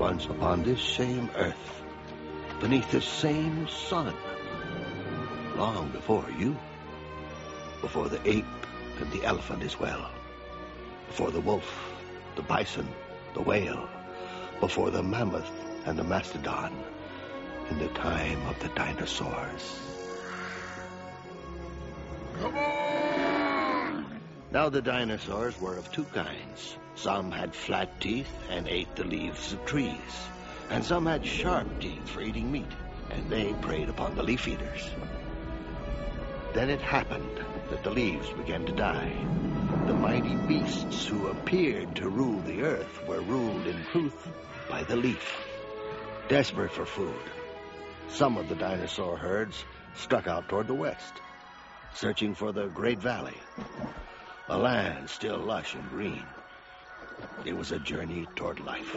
once upon this same earth, beneath this same sun, long before you, before the ape and the elephant as well, before the wolf, the bison, the whale, before the mammoth and the mastodon, in the time of the dinosaurs. Come on! Now the dinosaurs were of two kinds. Some had flat teeth and ate the leaves of trees, and some had sharp teeth for eating meat, and they preyed upon the leaf eaters. Then it happened that the leaves began to die. The mighty beasts who appeared to rule the earth were ruled in truth by the leaf. Desperate for food, some of the dinosaur herds struck out toward the west, searching for the Great Valley, a land still lush and green. It was a journey toward life.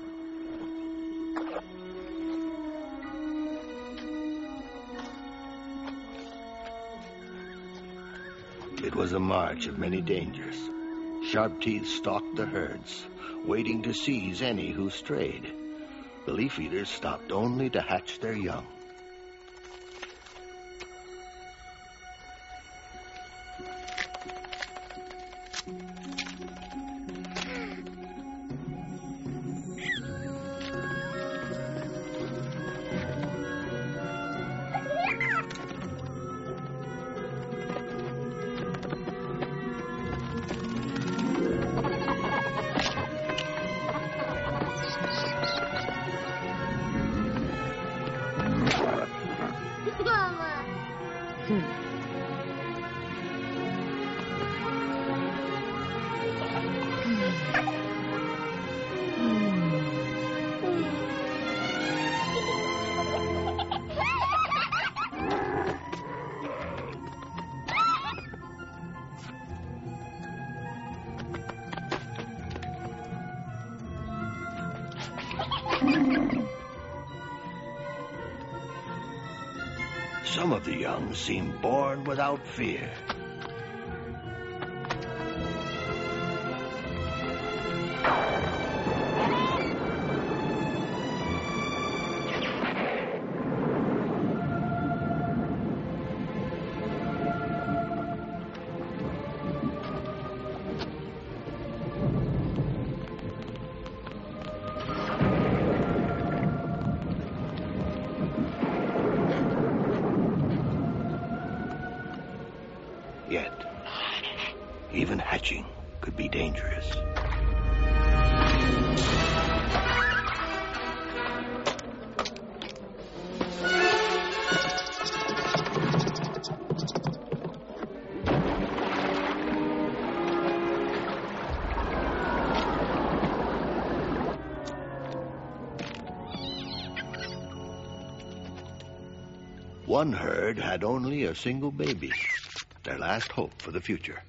It was a march of many dangers. Sharp teeth stalked the herds, waiting to seize any who strayed. The leaf eaters stopped only to hatch their young. Some of the young seemed born without fear. Yet, even hatching could be dangerous. One herd had only a single baby, their last hope for the future.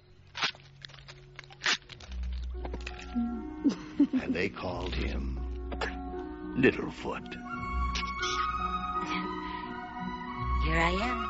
And they called him Littlefoot. Here I am.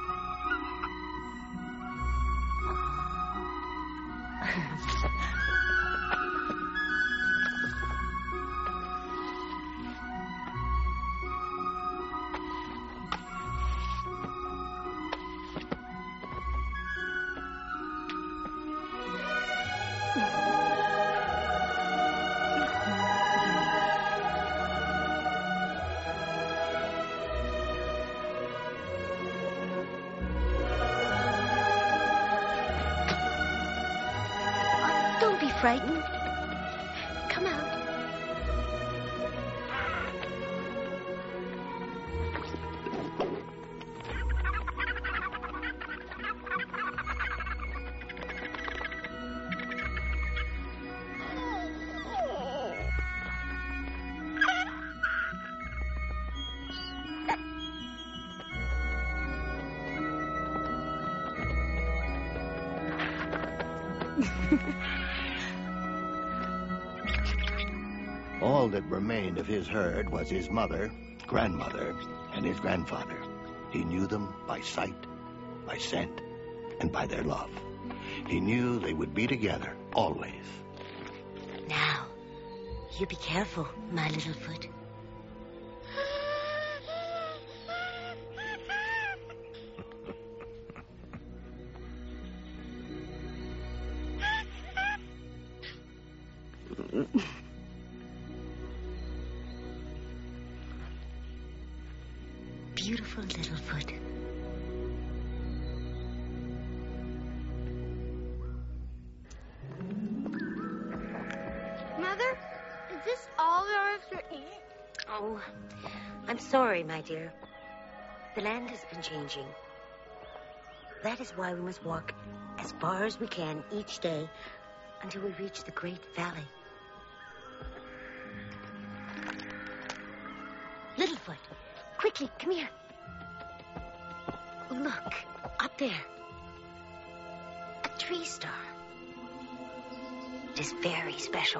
Don't be frightened. Come out. All that remained of his herd was his mother, grandmother, and his grandfather. He knew them by sight, by scent, and by their love. He knew they would be together, always. Now, You be careful, my little foot. Beautiful little foot. Mother, is this all there is to eat? Oh, I'm sorry, my dear. The land has been changing. That is why we must walk as far as we can each day until we reach the Great Valley. Littlefoot, quickly, come here. Look, up there. A tree star. It is very special.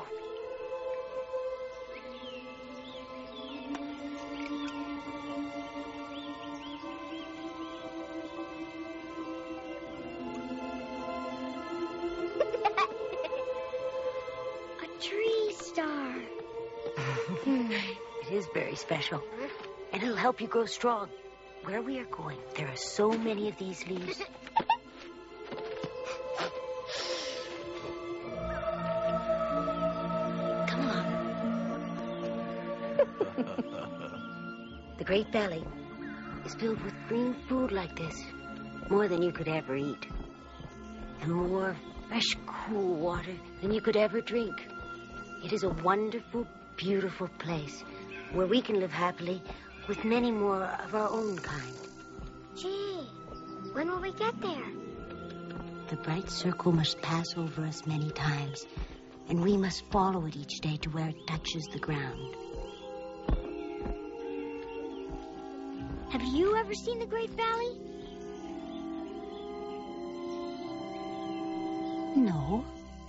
A tree star. It is very special. And it'll help you grow strong. Where we are going, there are so many of these leaves. Come on. The Great Valley is filled with green food like this. More than you could ever eat. And more fresh, cool water than you could ever drink. It is a wonderful, beautiful place where we can live happily with many more of our own kind. Gee, when will we get there? The bright circle must pass over us many times, and we must follow it each day to where it touches the ground. Have you ever seen the Great Valley? No.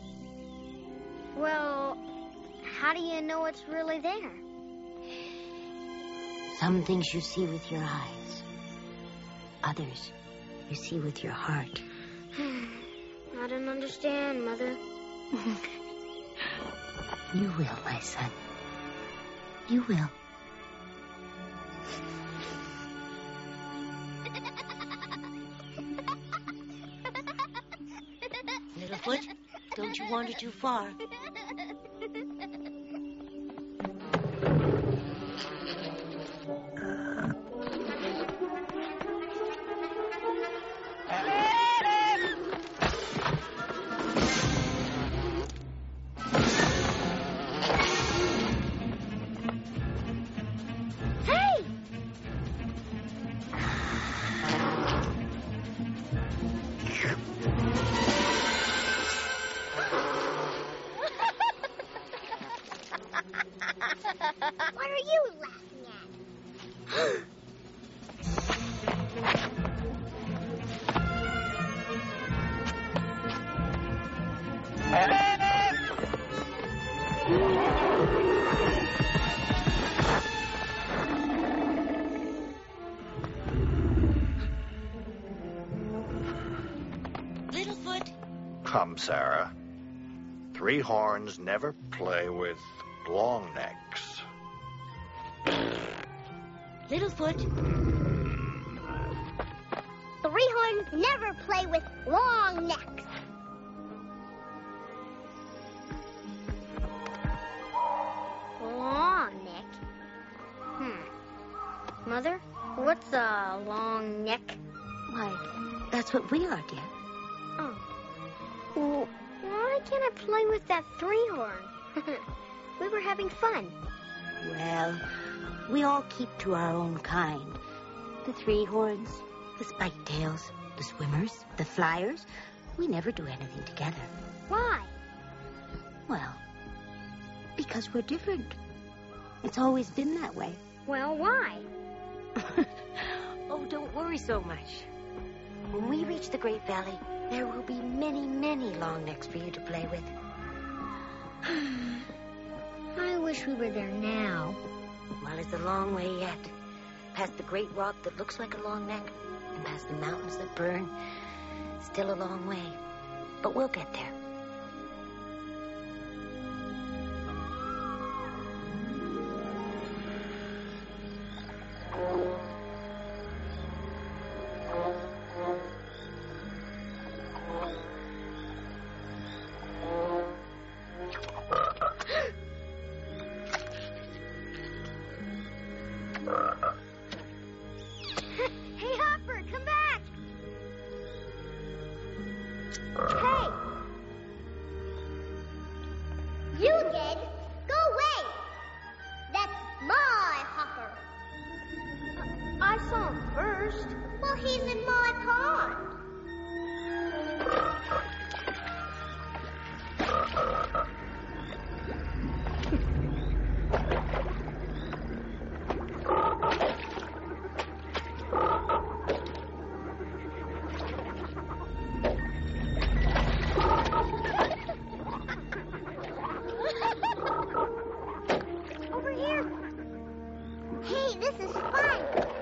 Well, how do you know it's really there? Some things you see with your eyes. Others you see with your heart. I don't understand, Mother. You will, my son. You will. Littlefoot, don't you wander too far. What are you laughing at? Littlefoot. Come, Sarah. Three horns never play with long necks. Littlefoot. Three horns never play with long necks. Long neck? Mother, what's a long neck? Why, that's what we are, dear. Oh. Well, why can't I play with that three horn? We were having fun. Well, we all keep to our own kind. The three horns, the spiked tails, the swimmers, the flyers. We never do anything together. Why? Well, because we're different. It's always been that way. Well, why? Oh, don't worry so much. When we reach the Great Valley, there will be many, many long necks for you to play with. I wish we were there now. Well, it's a long way yet. Past the great rock that looks like a long neck, and past the mountains that burn. Still a long way. But we'll get there. doing, Ged? Go away! That's my Hopper. I saw him first. Well, he's in my pond. Over here. Hey, this is fun.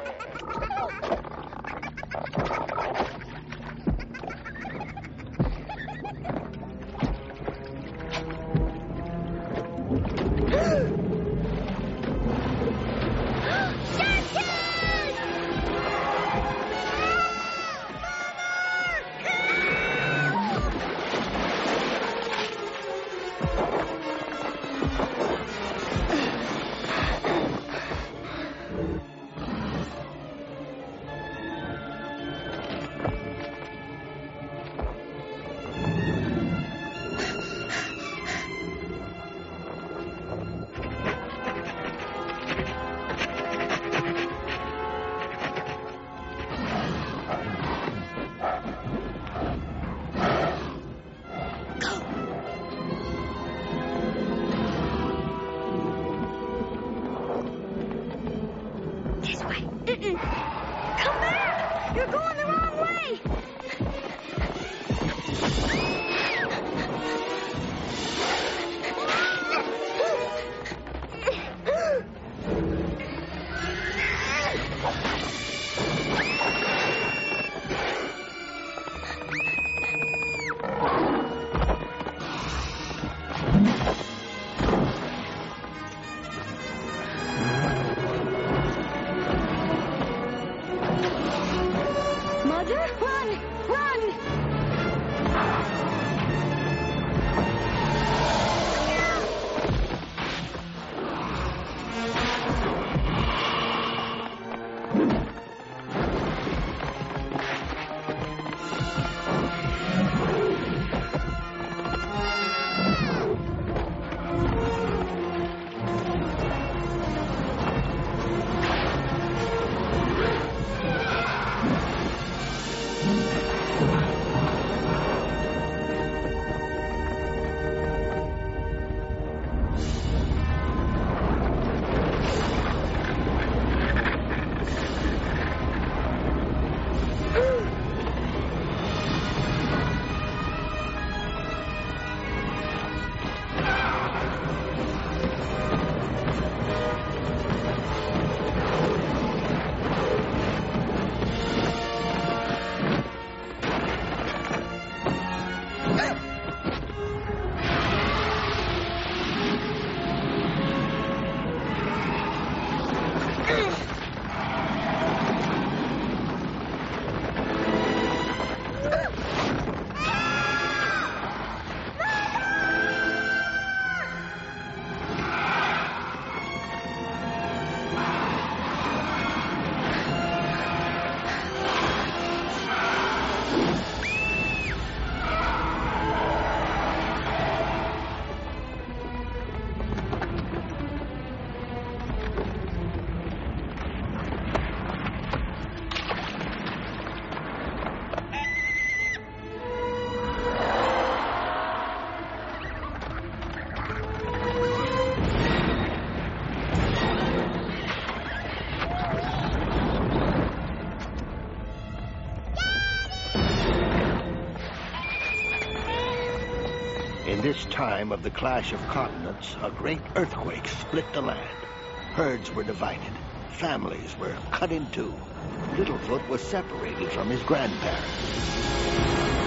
This way. Come back! You're going the wrong way! Mother, run! Run! In this time of the clash of continents, a great earthquake split the land. Herds were divided. Families were cut in two. Littlefoot was separated from his grandparents.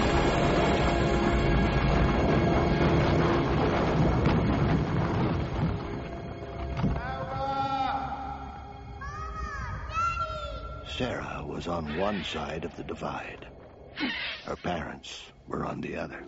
Sarah was on one side of the divide. Her parents were on the other.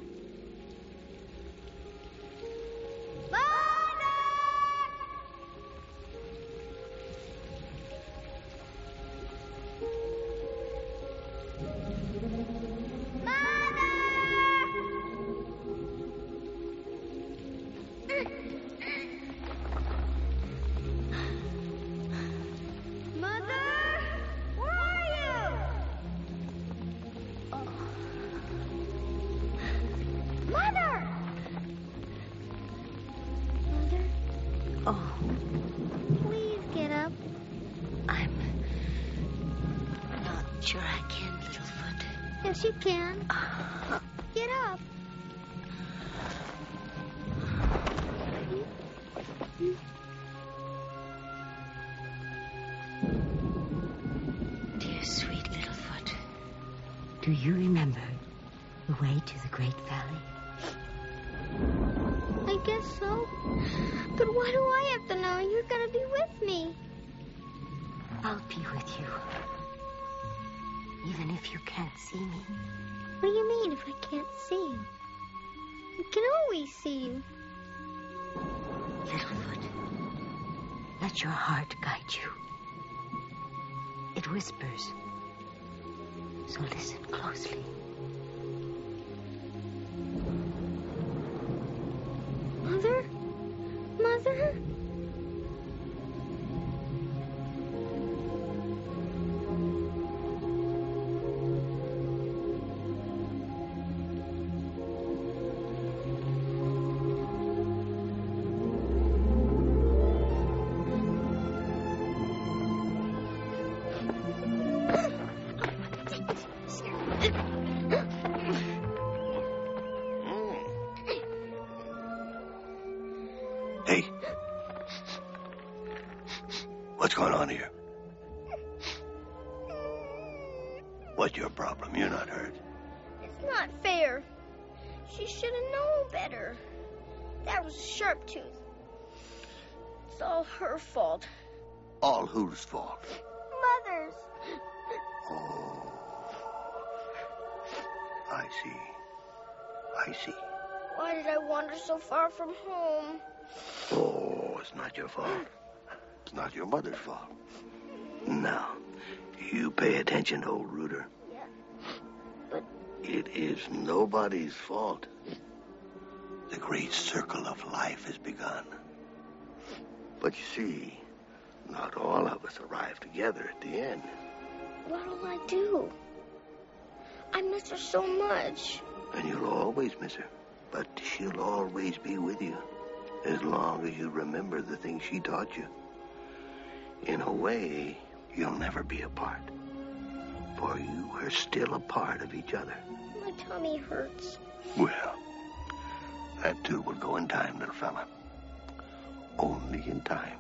Oh, Please get up. I'm not sure I can, Littlefoot. Yes, you can. Get up. Dear sweet Littlefoot, do you remember the way to the Great Valley? I guess so. But why do I have to know? You're going to be with me. I'll be with you. Even if you can't see me. What do you mean if I can't see you? I can always see you. Littlefoot, let your heart guide you. It whispers. So listen closely. Mother? Mother? Hey. What's going on here? What's your problem? You're not hurt. It's not fair. She should have known better. That was Sharptooth. It's all her fault. All whose fault? Mother's. Oh. I see. I see. Why did I wander so far from home? Oh, it's not your fault. It's not your mother's fault. Now, you pay attention, old Rooter. Yeah. But It is nobody's fault. The great circle of life has begun. But you see, not all of us arrive together at the end. what'll I do? I miss her so much. And you'll always miss her. But she'll always be with you. As long as you remember the things she taught you. In a way, you'll never be apart. For you are still a part of each other. My tummy hurts. Well, that too will go in time, little fella. Only in time.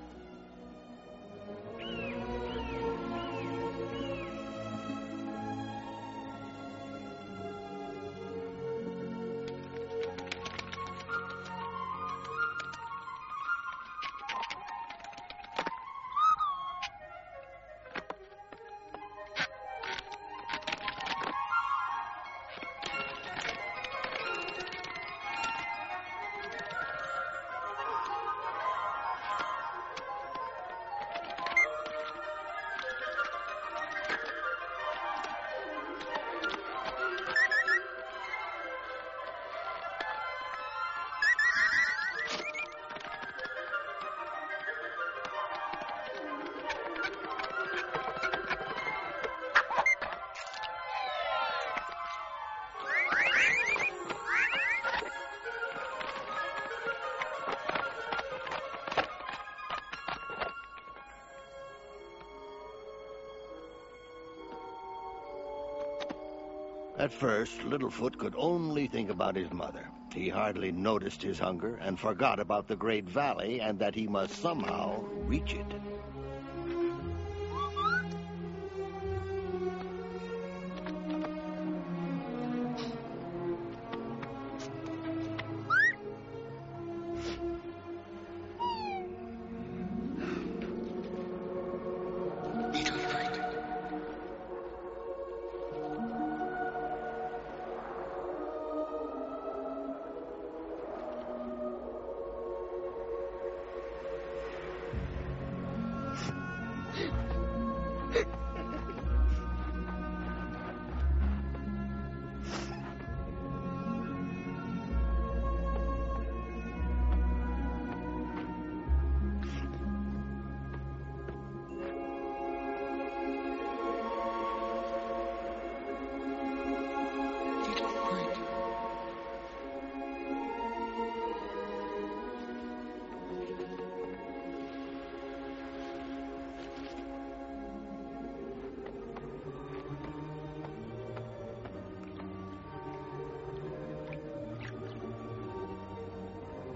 At first, Littlefoot could only think about his mother. He hardly noticed his hunger and forgot about the Great Valley and that he must somehow reach it.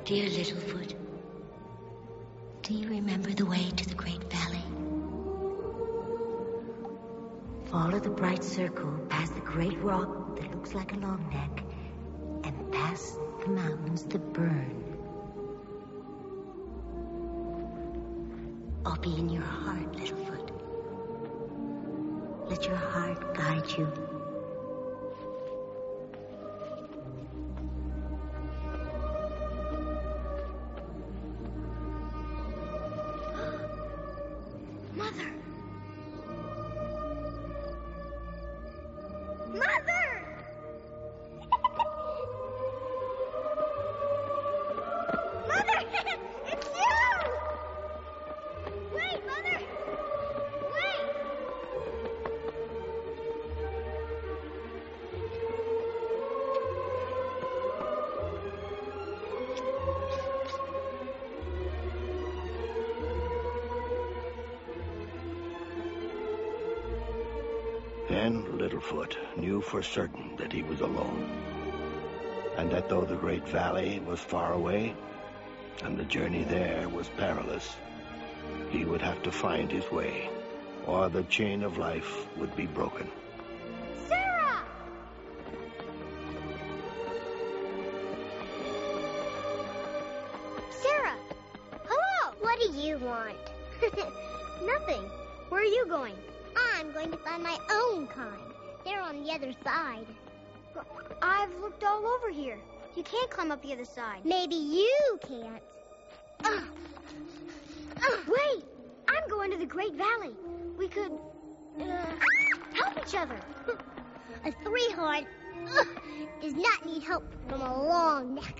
Dear Littlefoot, do you remember the way to the Great Valley? Follow the bright circle past the great rock that looks like a long neck and past the mountains that burn. I'll be in your heart, Littlefoot. Let your heart guide you. Mother! Mother! Mother! It's you! Wait, Mother! Wait! And Littlefoot knew for certain that he was alone, and that though the Great Valley was far away, and the journey there was perilous, he would have to find his way, or the chain of life would be broken. Sarah! Sarah! Hello! What do you want? Nothing. Where are you going? I'm going to find my own kind. They're on the other side. I've looked all over here. You can't climb up the other side. Maybe you can't. Wait! I'm going to the Great Valley. We could help each other. A three-horn does not need help from a long neck.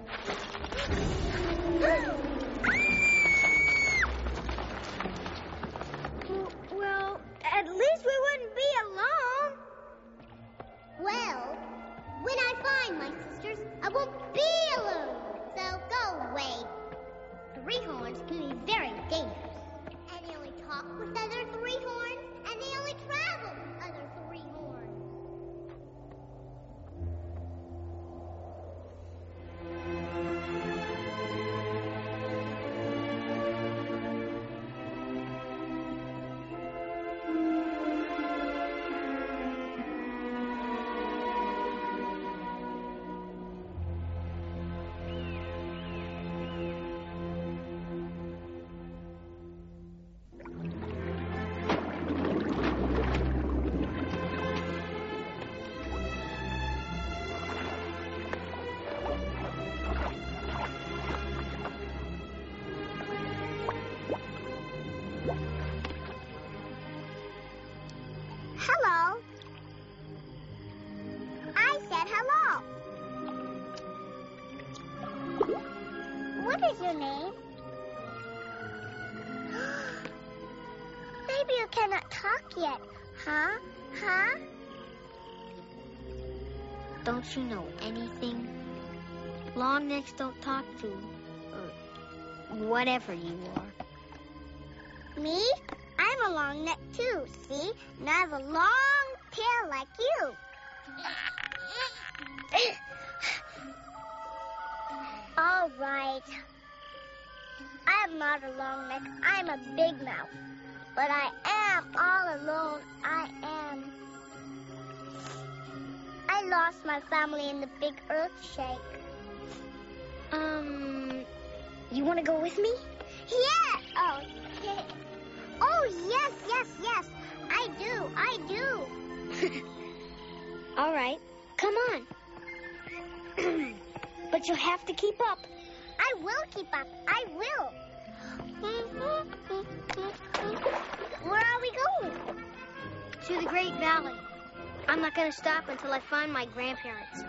Well, at least we wouldn't be alone. Well, when I find my sisters, I won't be alone. So go away. Three-horns can be very dangerous. And they only talk with other three-horns, and they only travel with other three-horns. Hello. I said hello. What is your name? Maybe you cannot talk yet. Huh? Huh? Don't you know anything? Long necks don't talk to, or whatever you are. Me? I'm a long neck too, see? And I have a long tail like you. All right. I'm not a long neck. I'm a big mouth. But I am all alone. I am. I lost my family in the big earthshake. You want to go with me? Yeah. Oh, yeah. Oh, yes. I do. All right. Come on. But you'll have to keep up. I will keep up. I will. Where are we going? To the Great Valley. I'm not going to stop until I find my grandparents.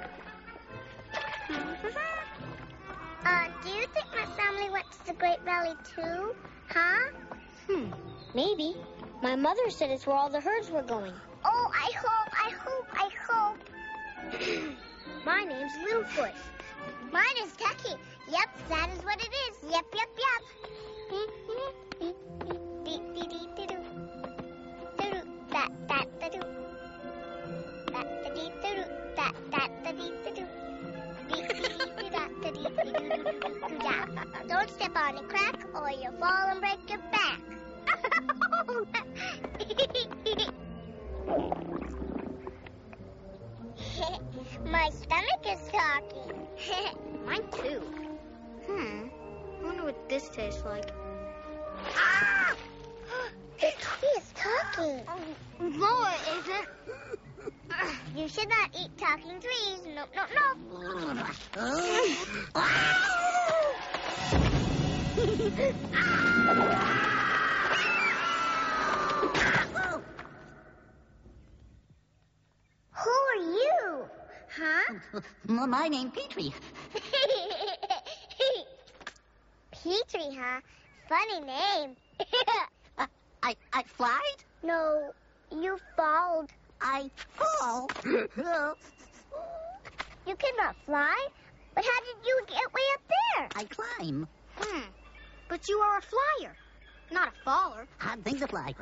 Do you think my family went to the Great Valley too? Huh? Maybe. My mother said it's where all the herds were going. Oh, I hope. My name's Littlefoot. Mine is Tucky. Yep, that is what it is. Yep. step on a crack or you'll fall and break your back. My stomach is talking. Mine too. I wonder what this tastes like. Ah! The tree is talking. No, it isn't. You should not eat talking trees. Nope, nope, nope. Who are you? Huh? My name's Petrie. Petrie, huh? Funny name. I flied? No, you followed. I fall. You cannot fly. But how did you get way up there? I climb. But you are a flyer, not a faller. Hard thing to fly.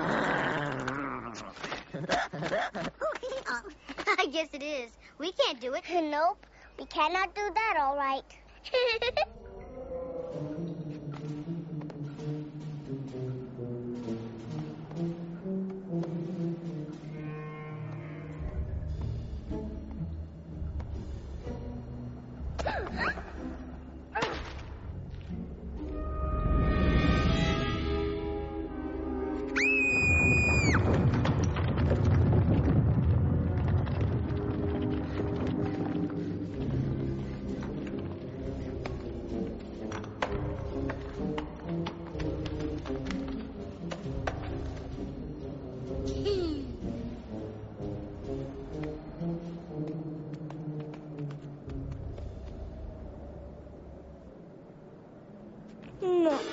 I guess it is. We can't do it. Nope, we cannot do that, all right. No.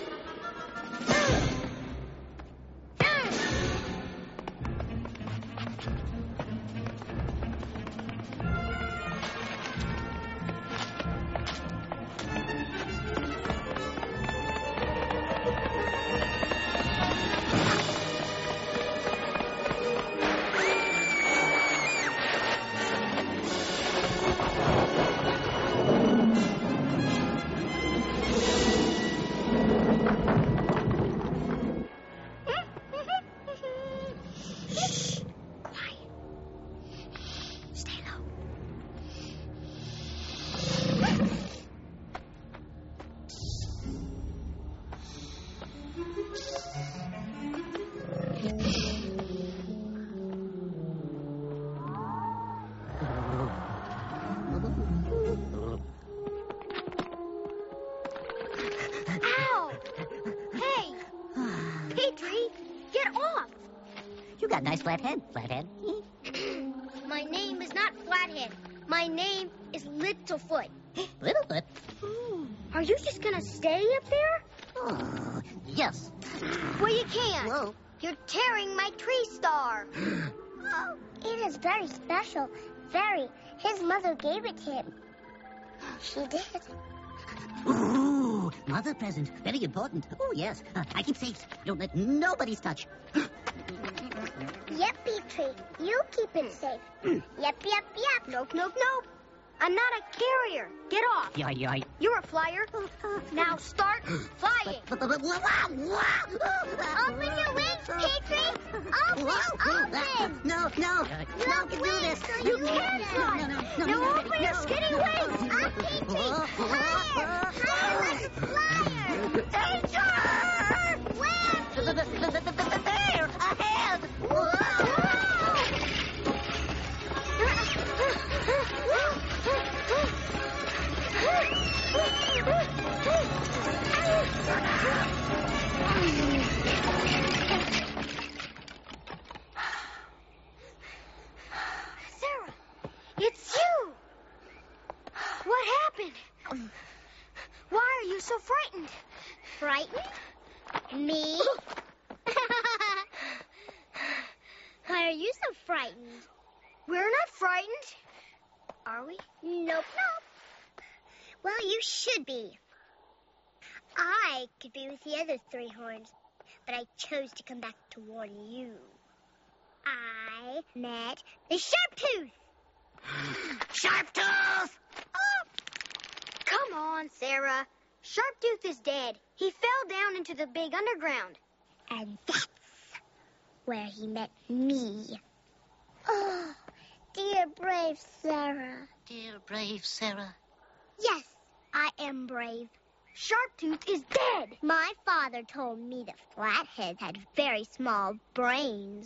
You got a nice flat head, Flathead. My name is not Flathead. My name is Littlefoot. Littlefoot? Are you just gonna stay up there? Oh, yes. Well, you can't. Whoa. You're tearing my tree star. Oh, it is very special. Very. His mother gave it to him. She did. Ooh, mother present. Very important. Oh, yes. I keep safe. Don't let nobody's touch. Yep, Petrie. You keep it safe. Yep, yep, yep. Nope, nope, nope. I'm not a carrier. Get off. Yoy. You're a flyer. Now start flying. Open your wings, Petrie. Open. No. You No, have can do wings, this. so you can fly. No, Now open your skinny wings. Up, Petrie. Higher like a flyer. Danger! Where? There, ahead! Sarah, it's you. What happened? Why are you so frightened? Frightened? Me? Why are you so frightened? We're not frightened. Are we? Nope. Well, you should be. I could be with the other three horns, but I chose to come back to warn you. I met the Sharptooth. Sharptooth! Come on, Sarah. Sharptooth is dead. He fell down into the big underground. And that's where he met me. Oh, dear brave Sarah. Dear brave Sarah. Yes, I am brave. Sharptooth is dead. My father told me that flatheads had very small brains.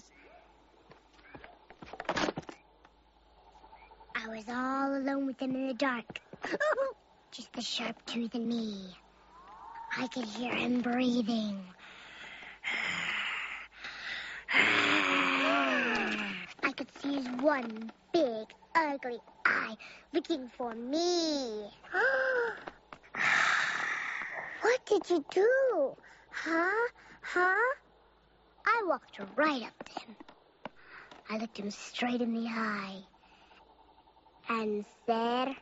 I was all alone with him in the dark. Just the Sharptooth and me. I could hear him breathing. I could see his one big, ugly eye looking for me. What did you do? Huh? I walked right up to him. I looked him straight in the eye and said...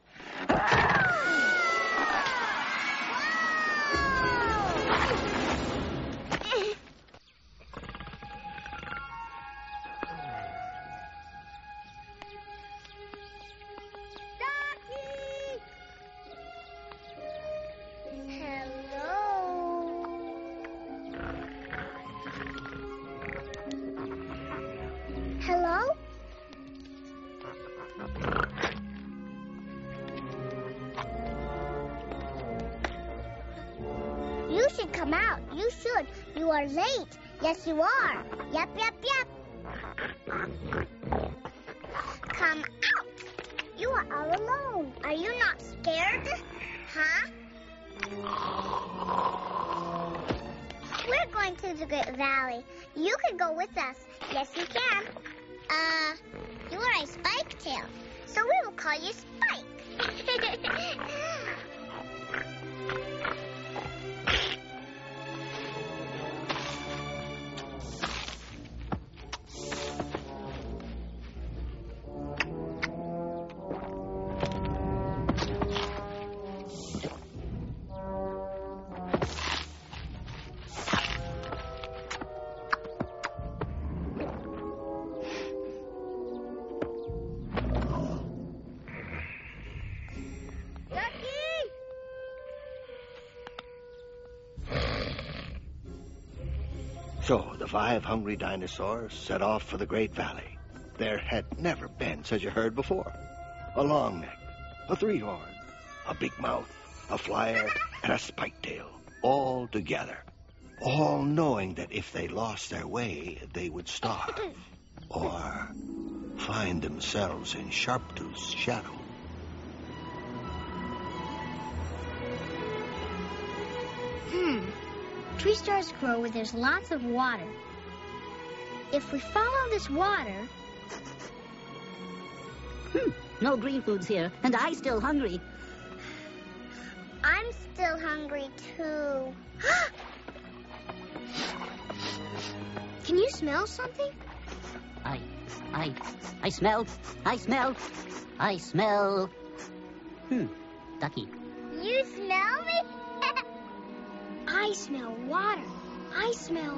Hello? You should come out. You should. You are late. Yes, you are. Yep. Come out. You are all alone. Are you not scared? Huh? We're going to the Great Valley. You can go with us. Yes, you can. You are a Spike Tail, so we will call you Spike. So the 5 hungry dinosaurs set off for the Great Valley. There had never been such a herd before. A long neck, a 3-horn, a big mouth, a flyer, and a spike tail, all together. All knowing that if they lost their way, they would starve or find themselves in Sharptooth's shadow. Tree stars grow where there's lots of water. If we follow this water... No green foods here, and I still hungry. I'm still hungry, too. Can you smell something? I smell. Ducky. You smell me? I smell water. I smell...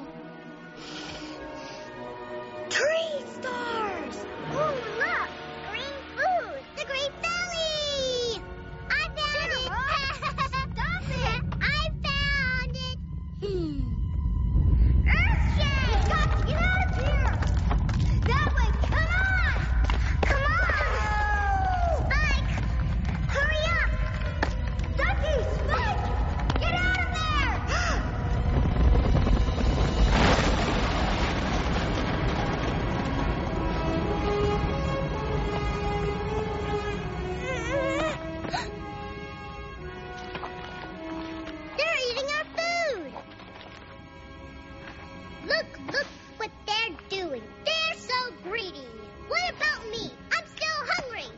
tree stars! Oh, look! Green food! The Great Valley! I found it! Stop it! I found it! Earthshake! Get out of here! That way! Come on! Spike! Hurry up! Ducky! Spike! Get out of there! They're eating our food! Look what they're doing. They're so greedy. What about me? I'm still hungry.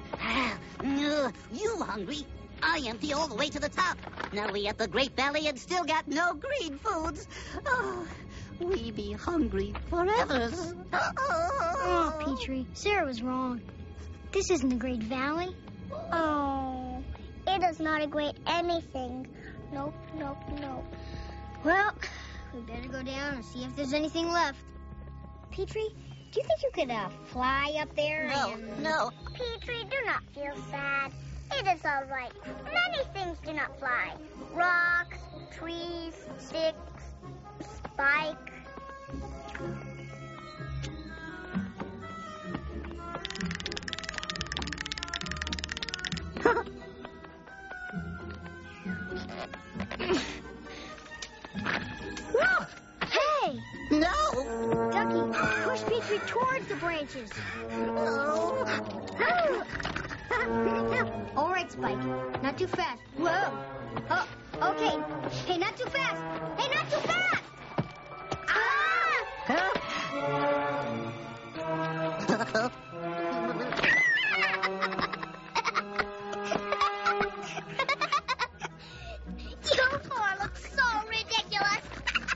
You hungry? I empty all the way to the top. Now we at the Great Valley and still got no green foods. Oh, we be hungry forever. Oh, Petrie, Sarah was wrong. This isn't the Great Valley. Oh, it is not a great anything. Nope. Well, we better go down and see if there's anything left. Petrie, do you think you could fly up there? No. Petrie, do not feel sad. It is all right. Many things do not fly. Rocks, trees, sticks, spike. Whoa! Hey! No! Ducky, push Petrie towards the branches. No! All right, Spike. Not too fast. Whoa! Oh, okay. Hey, not too fast. Hey, not too fast! You four look so ridiculous.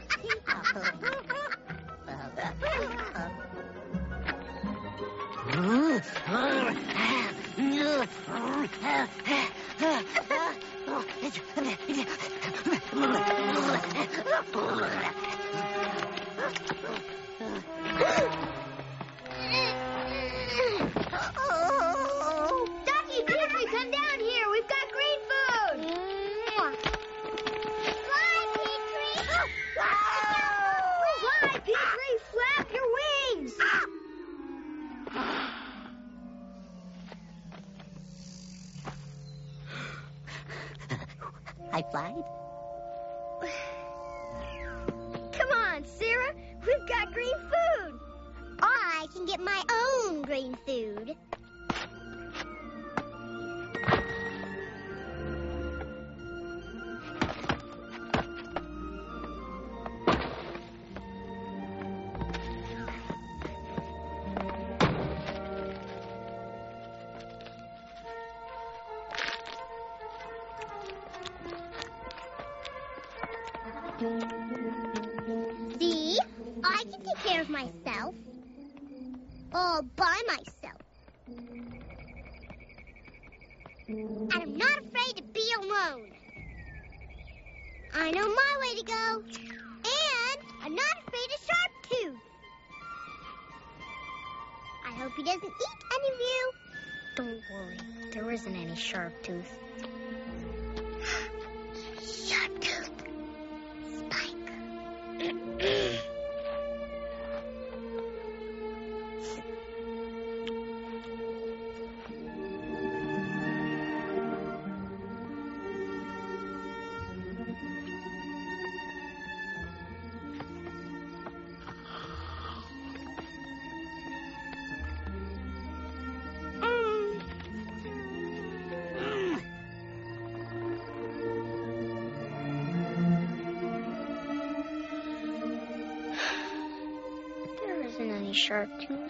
Ducky, Petrie, come down here. We've got green food. Fly, Petrie. Fly, Petrie, flap your wings. I flied? Come on, Sarah. We've got green food. I can get my own green food. See? I can take care of myself. All by myself. And I'm not afraid to be alone. I know my way to go. And I'm not afraid of Sharptooth. I hope he doesn't eat any of you. Don't worry. There isn't any Sharptooth. Sharptooth. Spike. There isn't any Sharptooth.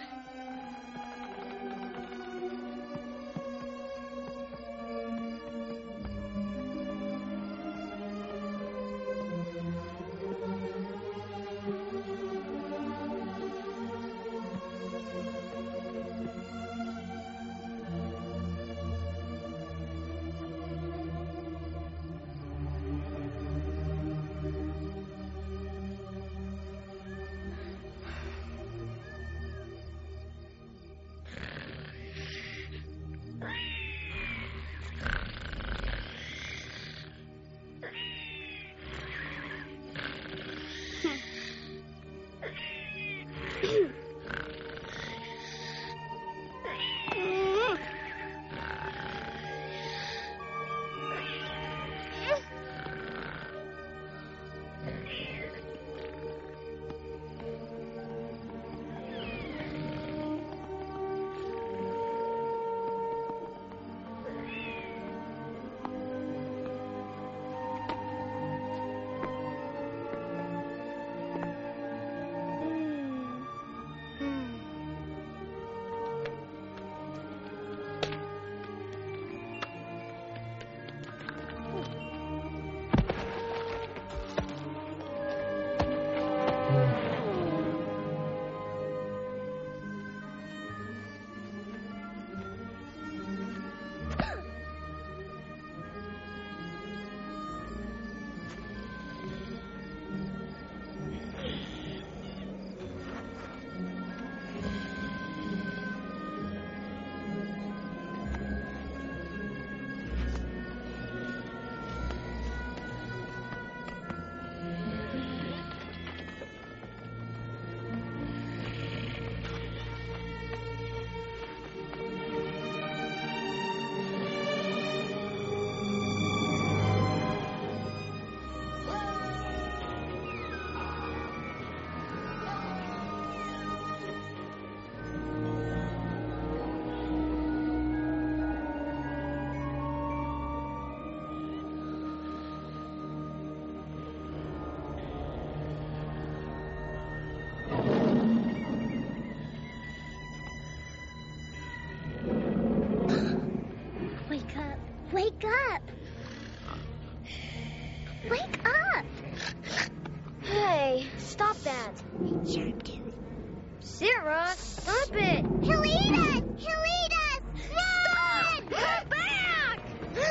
Wake up! Hey, stop that. Sharptooth. Sarah, stop it. He'll eat us! He'll eat us! Run! Come back!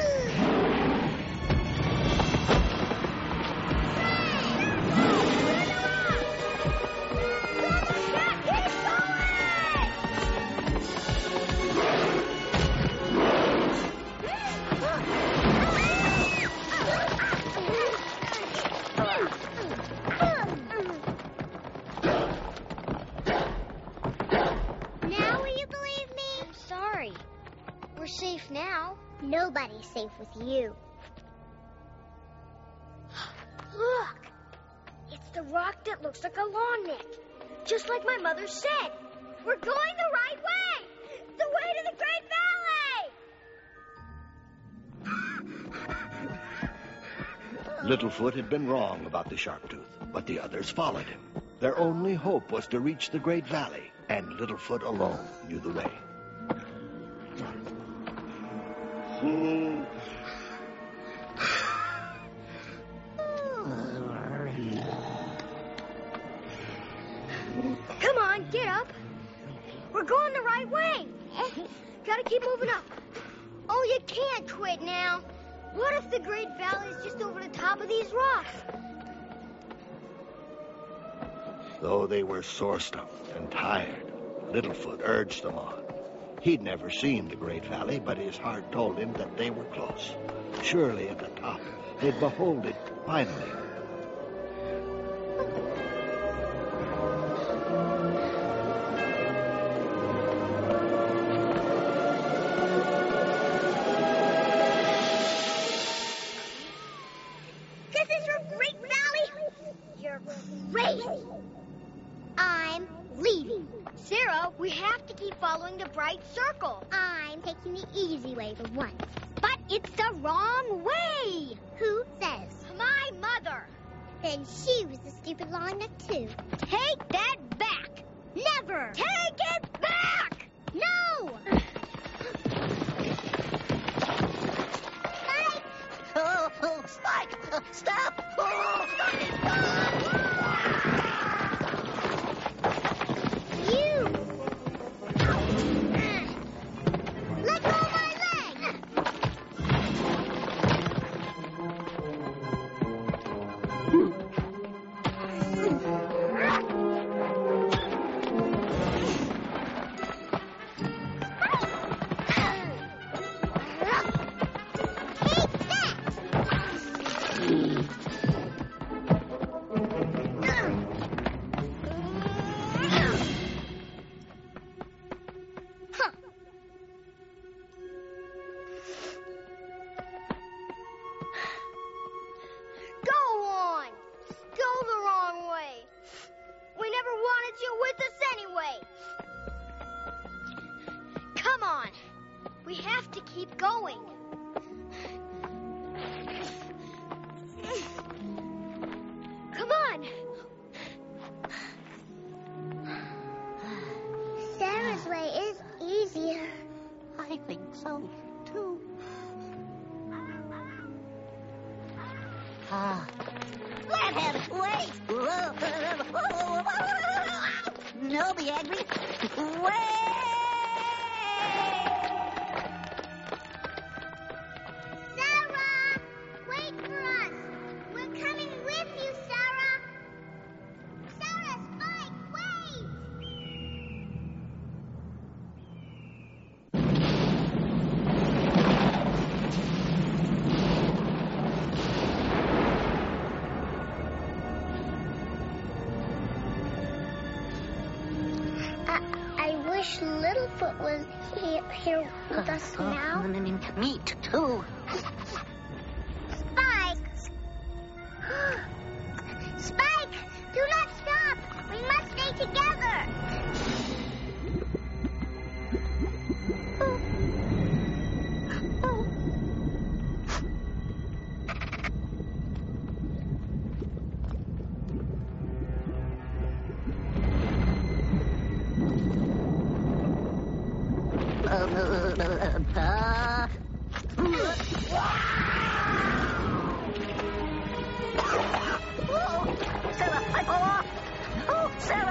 Now will you believe me? I'm sorry. We're safe now. Nobody's safe with you. Look! It's the rock that looks like a long neck. Just like my mother said. We're going the right way! The way to the Great Valley! Littlefoot had been wrong about the Sharptooth, but the others followed him. Their only hope was to reach the Great Valley, and Littlefoot alone knew the way. Come on, get up. We're going the right way. Gotta keep moving up. Oh, you can't quit now. What if the Great Valley is just over the top of these rocks? Though they were sore-stuffed and tired, Littlefoot urged them on. He'd never seen the Great Valley, but his heart told him that they were close. Surely at the top, they'd behold it finally. This is your Great Valley? You're crazy. I'm leaving. Sarah, we have to keep following the bright circle. I'm taking the easy way for once. But it's the wrong way. Who says? My mother. Then she was the stupid long neck too. Take that back. Never. Take it back. No. Spike! Oh, Spike! Stop! Oh, You! Let go of my leg! Take that! Huh. Go on. Go the wrong way. We never wanted you with us anyway. Come on. We have to keep going. Come on. Sarah's way is easier. I think so, too. Let him wait! No, be angry. Wait! Sarah! Wait for us! We're coming with you, Sarah! Sarah, Spike, wait! I wish Littlefoot was here with us now. Me too. Spike! Spike! Do not stop! We must stay together!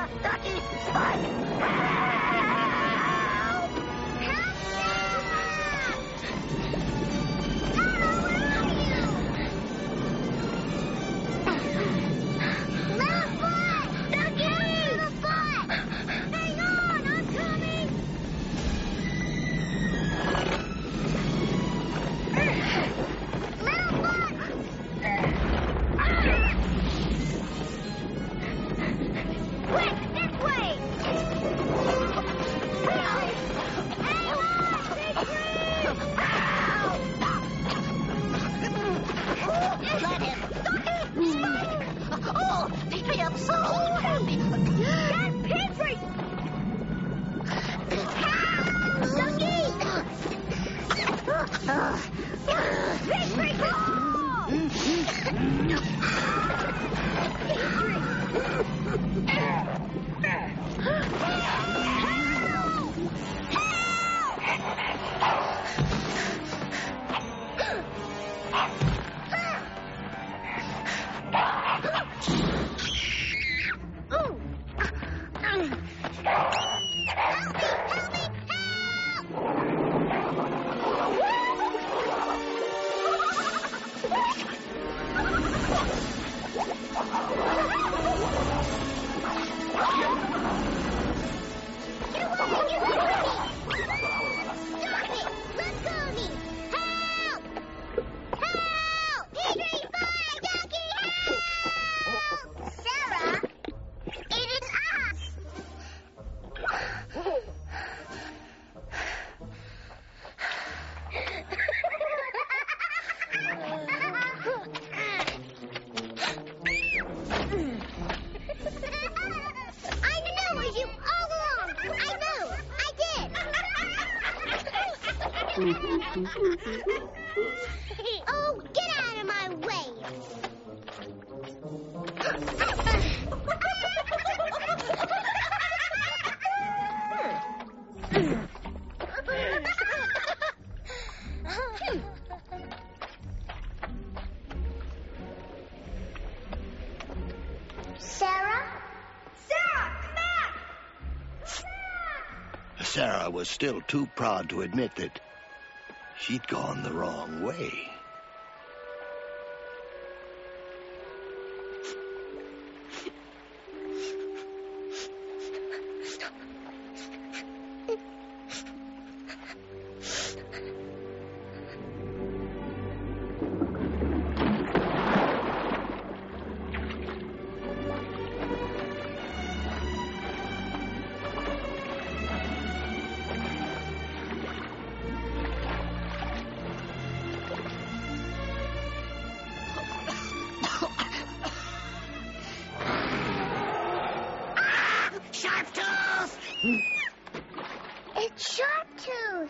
Ducky! Spike! Let him! Oh, Petrie, I'm so happy! Get Petrie! Petrie, go! Oh, get out of my way! Sarah? Sarah, come back! Sarah was still too proud to admit that she'd gone the wrong way. Sharptooth! It's Sharptooth!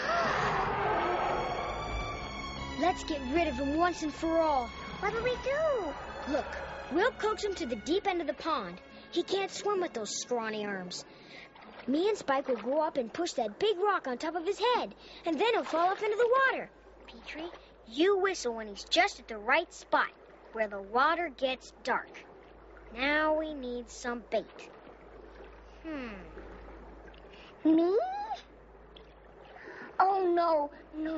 Let's get rid of him once and for all. What'll we do? Look, we'll coax him to the deep end of the pond. He can't swim with those scrawny arms. Me and Spike will go up and push that big rock on top of his head, and then he'll fall off into the water. Petrie, you whistle when he's just at the right spot, where the water gets dark. Now we need some bait. Me? Oh, no. No.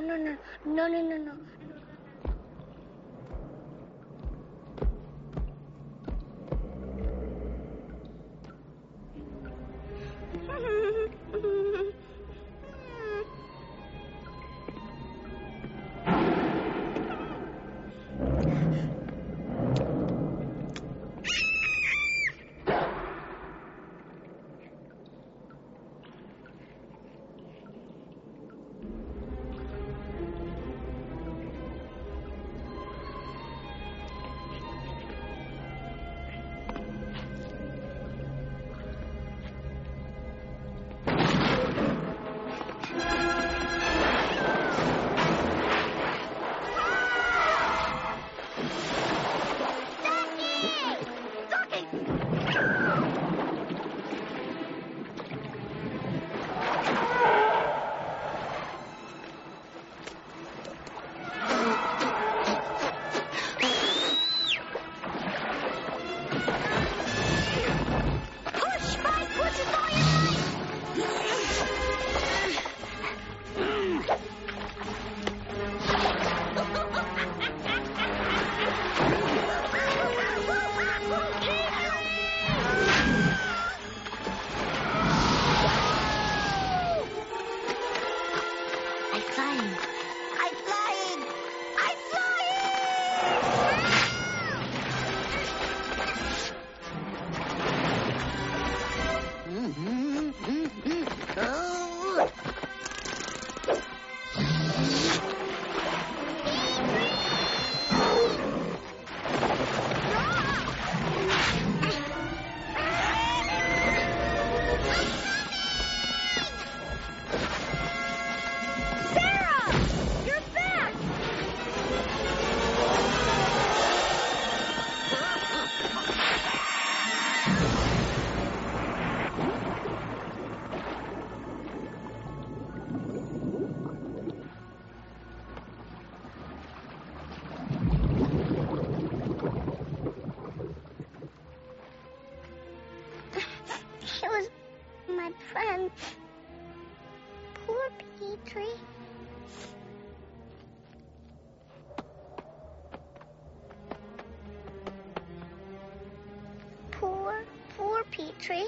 Petrie.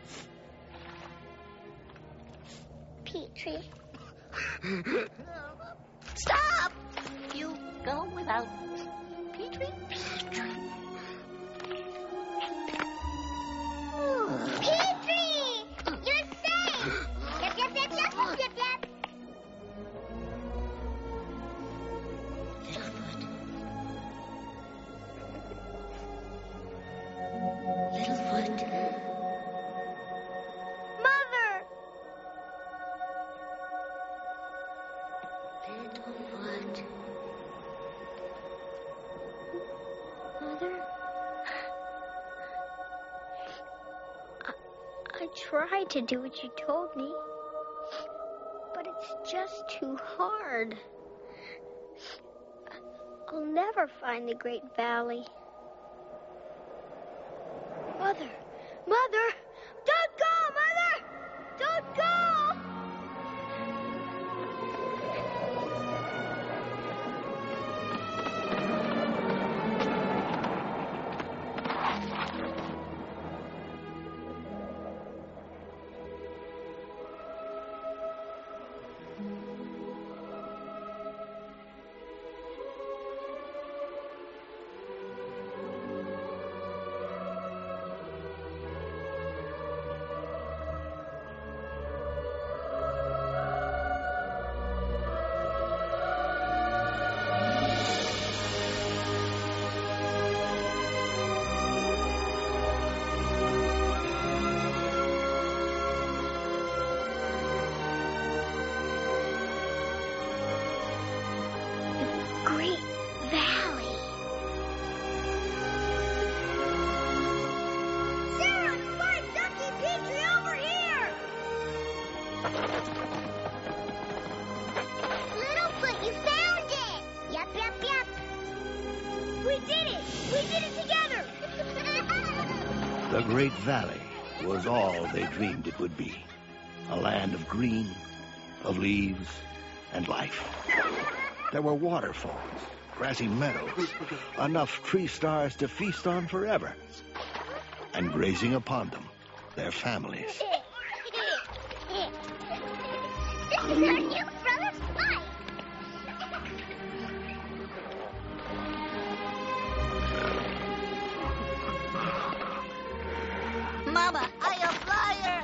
Petrie. Stop! You go without Petrie? Petrie! You're safe! Yep, yep, yep, yep, yep, yep, yep. Littlefoot. Mother! Littlefoot. Mother? I tried to do what you told me, but it's just too hard. I'll never find the Great Valley. Mother! Mother! Don't go, Mother! Don't go! Great Valley. Sarah, Spike, Ducky, Petrie, over here! Littlefoot, you found it! Yep, yep, yep. We did it! We did it together! The Great Valley was all they dreamed it would be. A land of green, of leaves, and life. There were waterfalls, grassy meadows, enough tree stars to feast on forever. And grazing upon them, their families. This is our new brother Spike. Mama, I am flyer!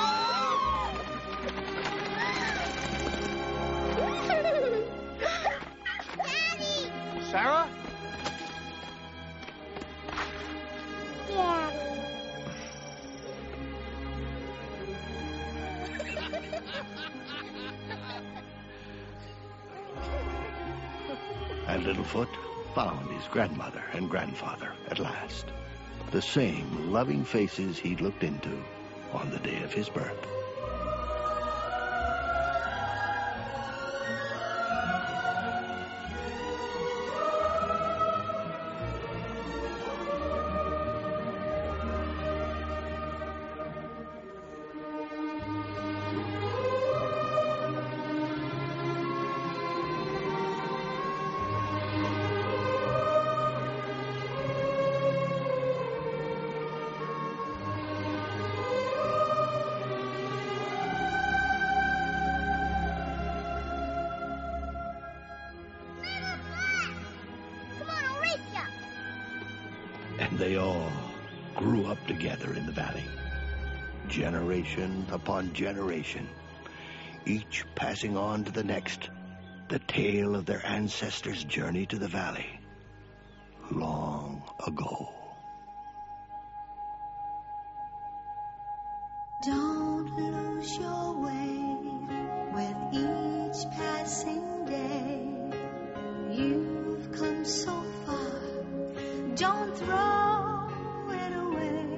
Daddy! Sarah? Daddy. And Littlefoot found his grandmother and grandfather at last. The same loving faces he'd looked into on the day of his birth. Come on, I'll race ya. And they all grew up together in the valley, generation upon generation, each passing on to the next the tale of their ancestors' journey to the valley long ago. Don't lose your way with each passing day. You've come so far, don't throw it away.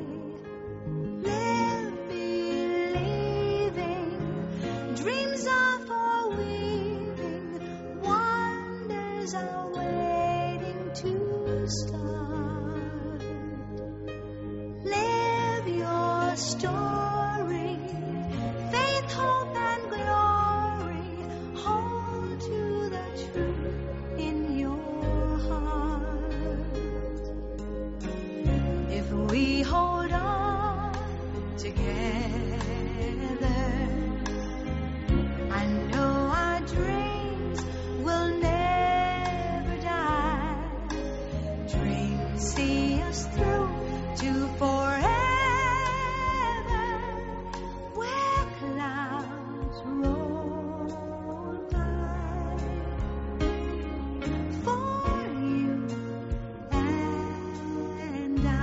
Live believing, dreams are for weaving, wonders are waiting to start. Live your story, faith, hope, and glory. Hold to the truth in your heart. If we hold on together. I know our dreams will never die. Dreams see us through to forever, where clouds roll by. For you and I,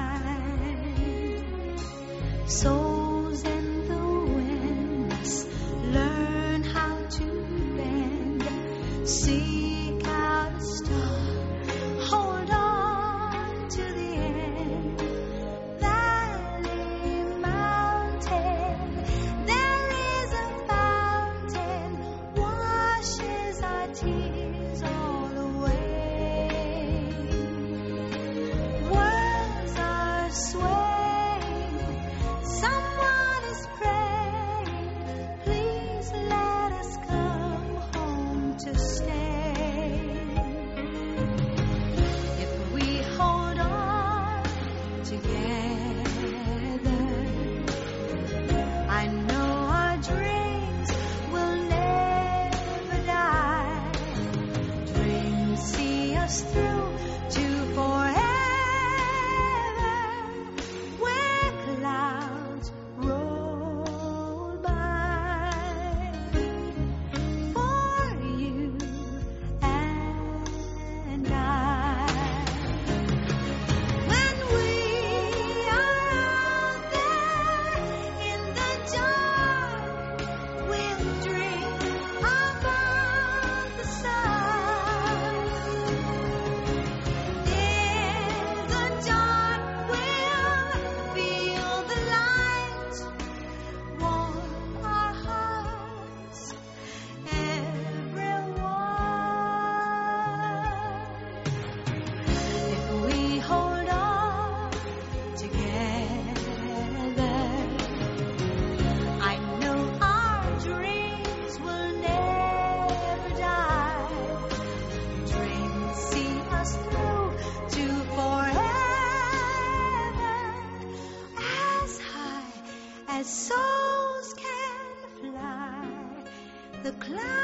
souls in the winds, learn how to bend. Seek out a star, hold on to the end. Valley, mountain, there is a fountain, washes our tears all away. Worlds are swaying, someone is praying. Please let us come home to stay. If we hold on together, I know our dreams will never die. Dreams see us through to forever, where clouds roll by. For you and I, when we are out there in the dark, we'll dream about the sun. In the dark, we'll feel the light warm our hearts, everyone. If we hold on together, I know our dreams will never die. Dreams see us through to forever, as high as souls can fly. The clouds